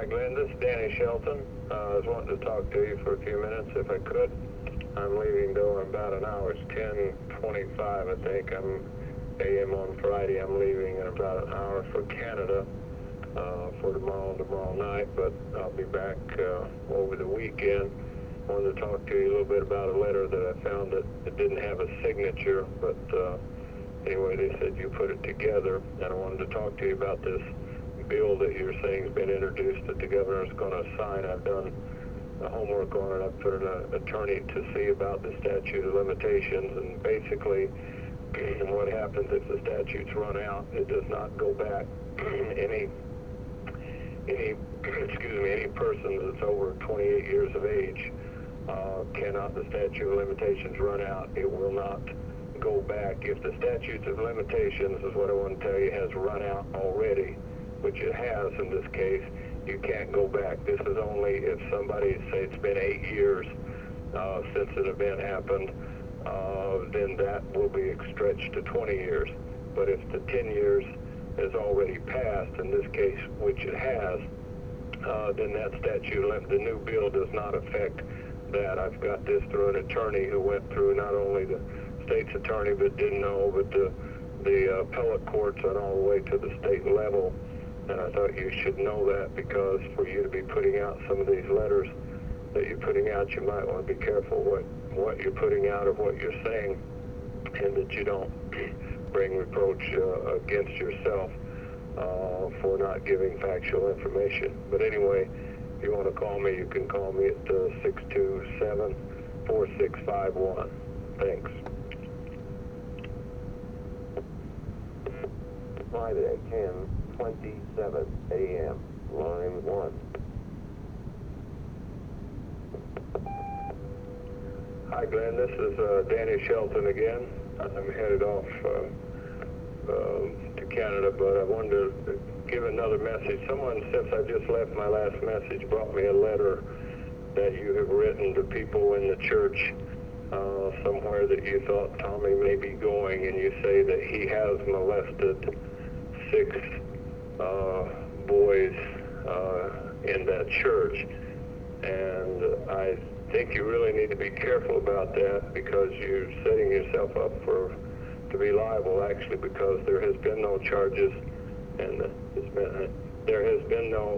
Hi, Glenn. This is Danny Shelton. I was wanting to talk to you for a few minutes, if I could. I'm leaving, though, in about an hour. It's 10:25, I think. I'm a.m. on Friday. I'm leaving in about an hour for Canada for tomorrow night, but I'll be back over the weekend. I wanted to talk to you a little bit about a letter that I found that it didn't have a signature, but anyway, they said you put it together, and I wanted to talk to you about this bill that you're saying has been introduced that the governor's going to sign. I've done the homework on it. I've put an attorney to see about the statute of limitations, and basically what happens if the statutes run out, it does not go back. any person that's over 28 years of age cannot, the statute of limitations run out, it will not go back. If the statutes of limitations, is what I want to tell you, has run out already, which it has in this case, you can't go back. This is only if somebody, say it's been 8 years since an event happened, then that will be stretched to 20 years. But if the 10 years has already passed, in this case, which it has, then that statute, the new bill does not affect that. I've got this through an attorney who went through not only the state's attorney but didn't know, but the appellate courts and all the way to the state level. And I thought you should know that, because for you to be putting out some of these letters that you're putting out, you might want to be careful what you're putting out of what you're saying, and that you don't bring reproach against yourself for not giving factual information. But anyway, if you want to call me, you can call me at 627-4651. Thanks. Friday, 10:27 a.m. Line 1. Hi, Glenn. This is Danny Shelton again. I'm headed off to Canada, but I wanted to give another message. Someone, since I just left my last message, brought me a letter that you have written to people in the church somewhere that you thought Tommy may be going, and you say that he has molested 6 boys in that church. And I think you really need to be careful about that, because you're setting yourself up to be liable, actually, because there has been no charges, and there has been no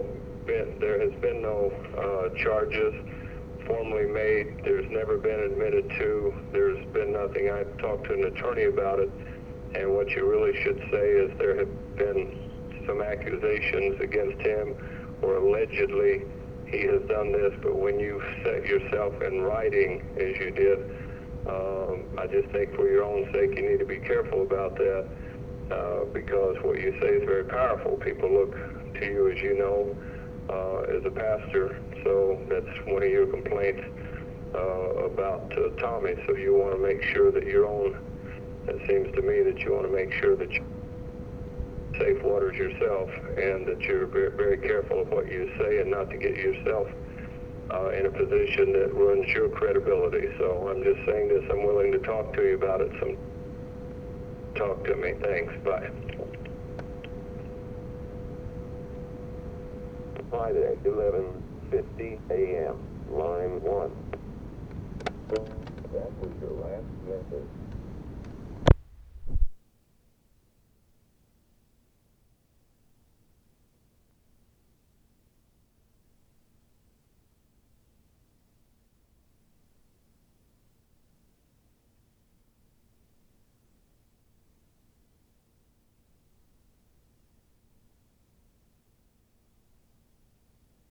charges formally made. There's never been admitted to. There's been nothing. I talked to an attorney about it, and what you really should say is there have been some accusations against him, or allegedly he has done this, but when you set yourself in writing, as you did, I just think for your own sake you need to be careful about that, because what you say is very powerful. People look to you, as you know, as a pastor, so that's one of your complaints about Tommy. So you want to make sure that your own, it seems to me that you want to make sure that you safe waters yourself, and that you're very, very careful of what you say, and not to get yourself in a position that ruins your credibility. So I'm just saying this. I'm willing to talk to you about it. Talk to me. Thanks. Bye. Friday, 11:50 a.m. Line 1. That was your last message.